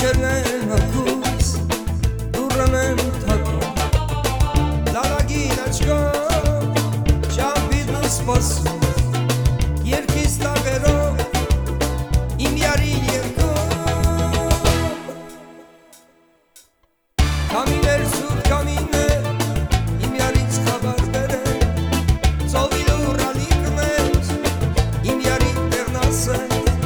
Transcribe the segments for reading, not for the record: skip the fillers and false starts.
Գիշերն ակուս դուրն եմ թակում լալագին աչքով շապիտ ու սպասում երկիս տաղերով իմ յարին երկում Կամիներ սուտ կամիներ իմ յարից խաբար բերել ծովիլ ու ռալիկներ իմ յարին տեղնասել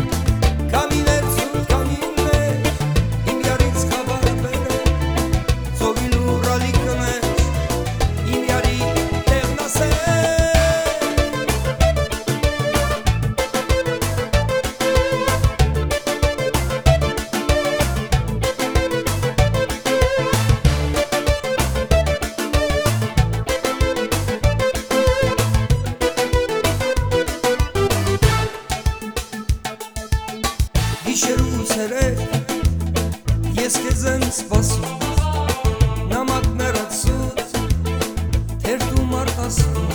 Գիշեր ու ցերեկ ես քեզ եմ սպասում նամակներ ացուց թերթում արտասում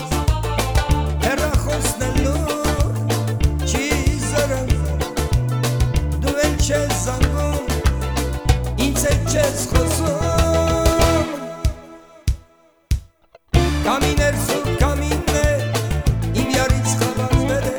հեռախոսնելու չի զրում դու էլ չես զանգում ինձ հետ չես խոսում Կամիներ սուտ կամիներ իմ յարից խաբար բերել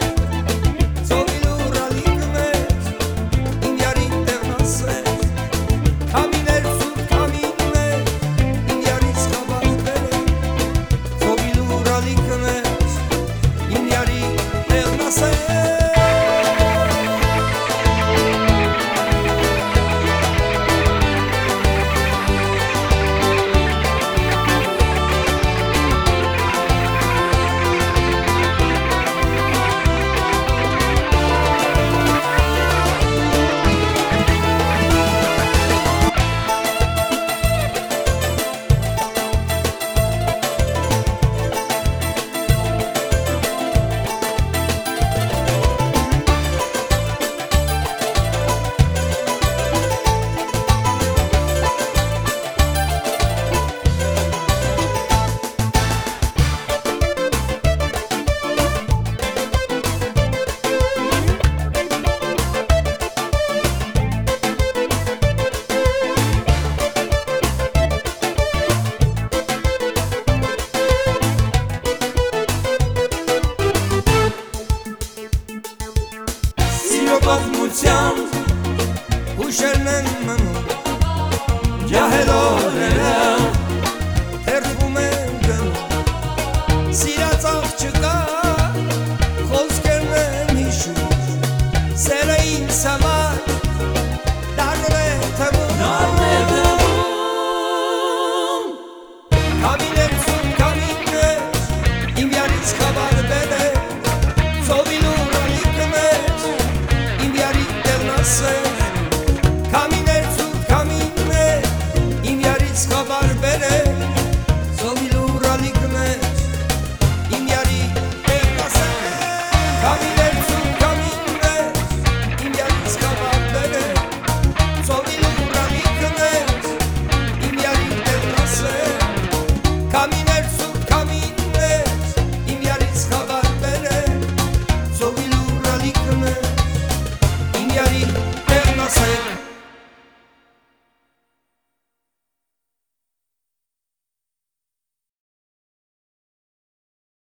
Պատմությամբ հուշերն են մնում ջահելորերը թերթվում են գնում սիրած աղջկա խոսքերն են հիշում սերը ինձ համար դառնում է թվում Կամիներ սուտ կամիներ իմ յարից խաբար բերել ծովիլ ու Կամիներ սուտ կամիներ իմ յարից խաբար բերել ծովիլ ու ռալիկներ իմ յարի տեղնասել Կամիներ սուտ կամիներ իմ յարից խաբար բերել ծովիլ ու ռալիկներ իմ յարի տեղնասել Կամիներ սուտ կամիներ իմ յարից խաբար բերել ծովիլ ու ռալիկներ Yari